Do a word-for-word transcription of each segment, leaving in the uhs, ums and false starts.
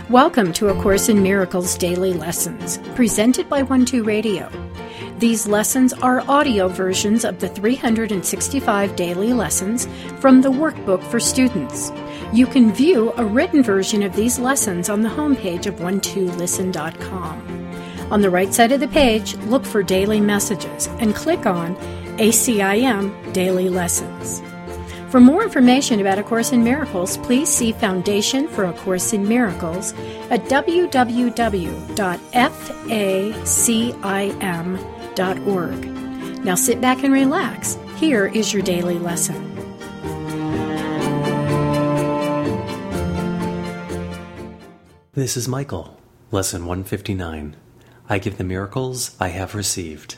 Welcome to A Course in Miracles Daily Lessons, presented by One Two Radio. These lessons are audio versions of the three hundred sixty-five daily lessons from the Workbook for Students. You can view a written version of these lessons on the homepage of one two listen dot com. On the right side of the page, look for Daily Messages and click on A C I M Daily Lessons. For more information about A Course in Miracles, please see Foundation for A Course in Miracles at w w w dot facim dot org. Now sit back and relax. Here is your daily lesson. This is Michael, Lesson one fifty-nine. I give the miracles I have received.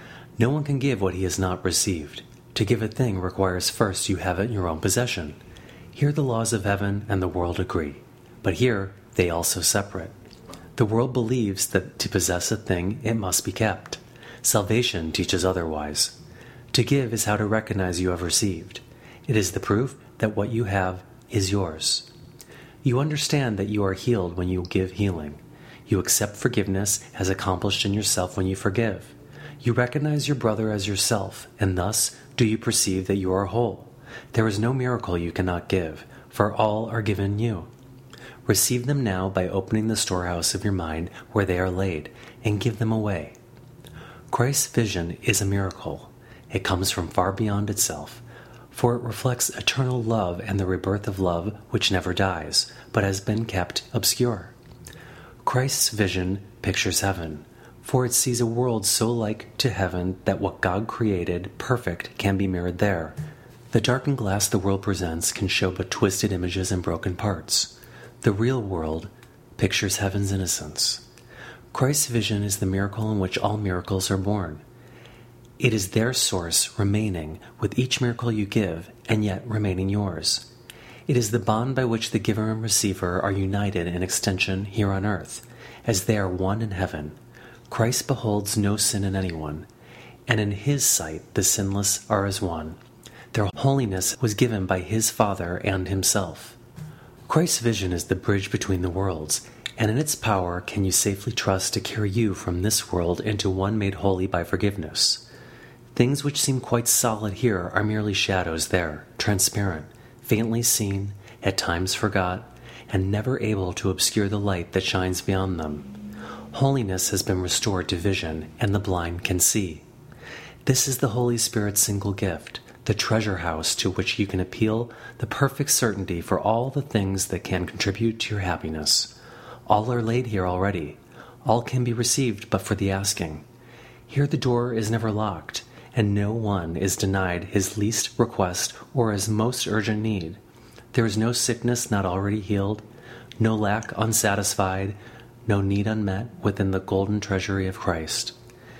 No one can give what he has not received. To give a thing requires first you have it in your own possession. Here the laws of heaven and the world agree, but here they also separate. The world believes that to possess a thing it must be kept. Salvation teaches otherwise. To give is how to recognize you have received. It is the proof that what you have is yours. You understand that you are healed when you give healing. You accept forgiveness as accomplished in yourself when you forgive. You recognize your brother as yourself, and thus do you perceive that you are whole. There is no miracle you cannot give, for all are given you. Receive them now by opening the storehouse of your mind where they are laid, and give them away. Christ's vision is a miracle. It comes from far beyond itself, for it reflects eternal love and the rebirth of love which never dies, but has been kept obscure. Christ's vision pictures heaven, for it sees a world so like to heaven that what God created, perfect, can be mirrored there. The darkened glass the world presents can show but twisted images and broken parts. The real world pictures heaven's innocence. Christ's vision is the miracle in which all miracles are born. It is their source remaining with each miracle you give, and yet remaining yours. It is the bond by which the giver and receiver are united in extension here on earth, as they are one in heaven. Christ beholds no sin in anyone, and in his sight the sinless are as one. Their holiness was given by his Father and himself. Christ's vision is the bridge between the worlds, and in its power can you safely trust to carry you from this world into one made holy by forgiveness. Things which seem quite solid here are merely shadows there, transparent, faintly seen, at times forgot, and never able to obscure the light that shines beyond them. Holiness has been restored to vision, and the blind can see. This is the Holy Spirit's single gift, the treasure house to which you can appeal the perfect certainty for all the things that can contribute to your happiness. All are laid here already. All can be received but for the asking. Here the door is never locked, and no one is denied his least request or his most urgent need. There is no sickness not already healed, no lack unsatisfied, no need unmet within the golden treasury of Christ.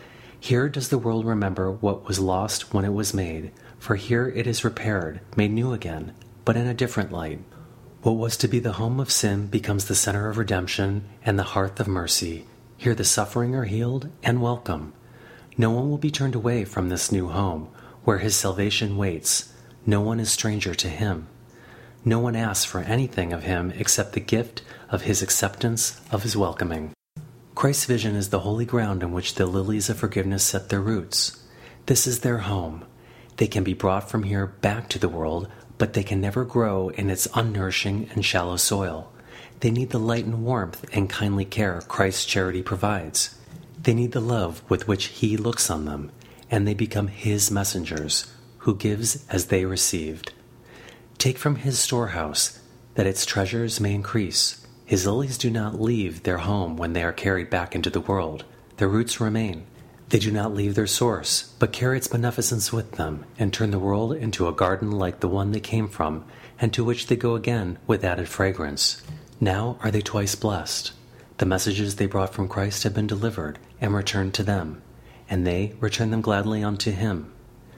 Here does the world remember what was lost when it was made, for here it is repaired, made new again, but in a different light. What was to be the home of sin becomes the center of redemption and the hearth of mercy. Here the suffering are healed and welcome. No one will be turned away from this new home, where his salvation waits. No one is stranger to him. No one asks for anything of him except the gift of his acceptance of his welcoming. Christ's vision is the holy ground in which the lilies of forgiveness set their roots. This is their home. They can be brought from here back to the world, but they can never grow in its unnourishing and shallow soil. They need the light and warmth and kindly care Christ's charity provides. They need the love with which he looks on them, and they become his messengers, who gives as they received. Take from his storehouse, that its treasures may increase. His lilies do not leave their home when they are carried back into the world. Their roots remain. They do not leave their source, but carry its beneficence with them, and turn the world into a garden like the one they came from, and to which they go again with added fragrance. Now are they twice blessed. The messages they brought from Christ have been delivered, and returned to them, and they return them gladly unto him.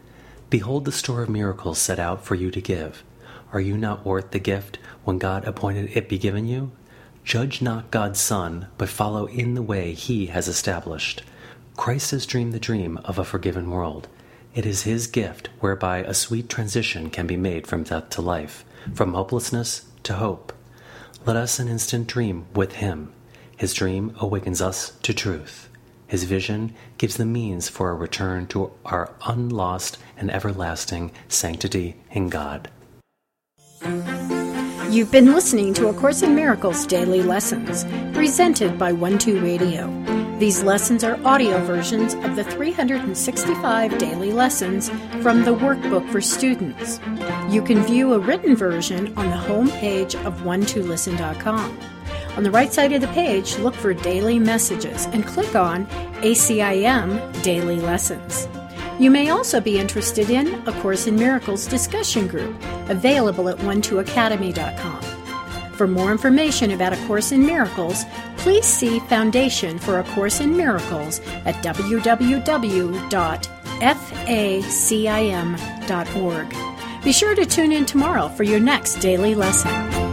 Behold the store of miracles set out for you to give. Are you not worth the gift when God appointed it be given you? Judge not God's Son, but follow in the way he has established. Christ has dreamed the dream of a forgiven world. It is his gift whereby a sweet transition can be made from death to life, from hopelessness to hope. Let us an instant dream with him. His dream awakens us to truth. His vision gives the means for a return to our unlost and everlasting sanctity in God. You've been listening to A Course in Miracles Daily Lessons, presented by one two Radio. These lessons are audio versions of the three hundred sixty-five daily lessons from the Workbook for Students. You can view a written version on the home page of one two listen dot com. On the right side of the page, look for Daily Messages and click on A C I M Daily Lessons. You may also be interested in A Course in Miracles discussion group, available at one two academy dot com. For more information about A Course in Miracles, please see Foundation for A Course in Miracles at w w w dot facim dot org. Be sure to tune in tomorrow for your next daily lesson.